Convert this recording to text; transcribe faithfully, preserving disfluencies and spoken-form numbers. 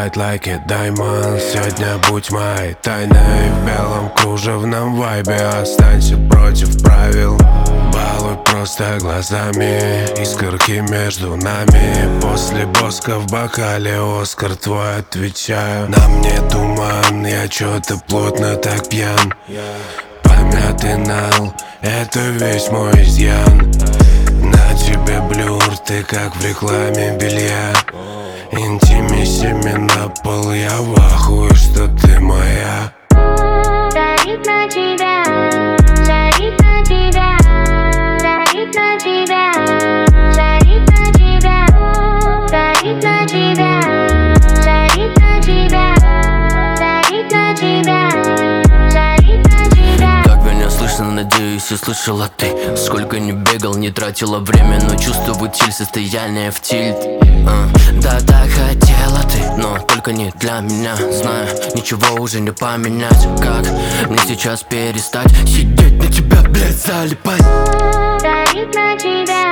bright like a diamond. Сегодня будь моей тайной в белом кружевном вайбе. Останься против правил, балуй просто глазами. Искорки между нами, после боска в бокале. Оскар твой, отвечаю. На мне туман, я чё-то плотно так пьян. Помятый нал, это весь мой изъян. На тебе блюр, ты как в рекламе белья. Интимиссими на пол, я в ахуе, что ты моя. Горит на тебя, жарит на тебя, горит на тебя, жарит на тебя, горит на тебя, жарит на тебя, горит на тебя, жарит на тебя. Как меня слышно, надеюсь, и слышала ты. Сколько не бегал, не тратила время, но чувствую тель, состояние в тильт. а, Да, так хотела ты, но только не для меня. Знаю, ничего уже не поменять. Как мне сейчас перестать сидеть на тебя, блядь, залипать? Горит на тебя.